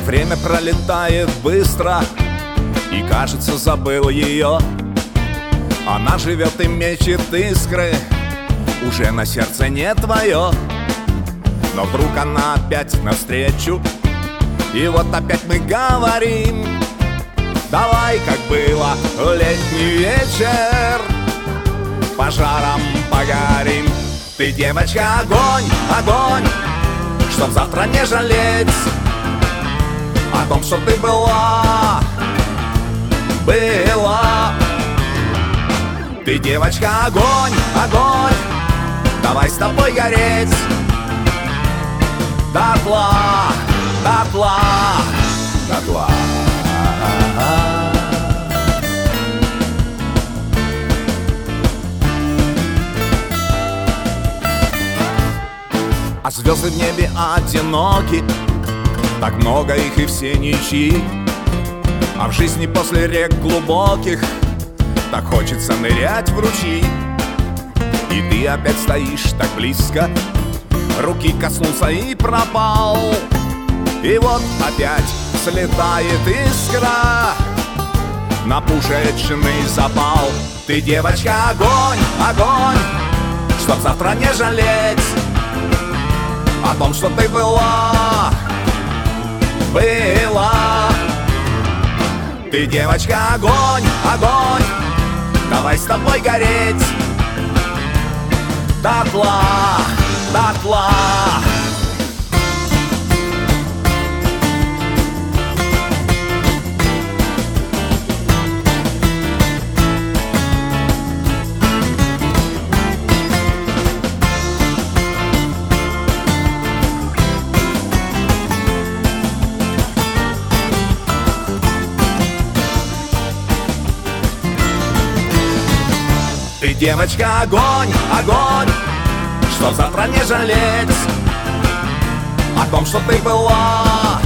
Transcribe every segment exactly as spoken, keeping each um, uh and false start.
Время пролетает быстро, и кажется, забыл ее. Она живет и мечет искры, уже на сердце не твое. Но вдруг она опять навстречу, и вот опять мы говорим: давай, как было в летний вечер, пожаром погорим. Ты, девочка, огонь, огонь, чтоб завтра не жалеть о том, что ты была, была. Ты, девочка, огонь, огонь, давай с тобой гореть дотла, дотла, дотла. А звезды в небе одиноки, так много их и все ничьи. А в жизни после рек глубоких так хочется нырять в ручьи. И ты опять стоишь так близко, руки коснулся и пропал. И вот опять слетает искра на пушечный запал. Ты, девочка, огонь, огонь, чтоб завтра не жалеть о том, что ты была, была. Ты, девочка, огонь, огонь, давай с тобой гореть дотла, дотла. Ты, девочка, огонь, огонь, чтоб завтра не жалеть о том, что ты была,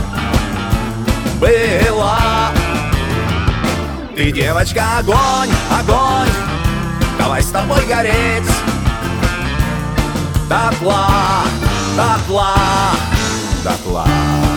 была. Ты, девочка, огонь, огонь, давай с тобой гореть дотла, дотла, дотла.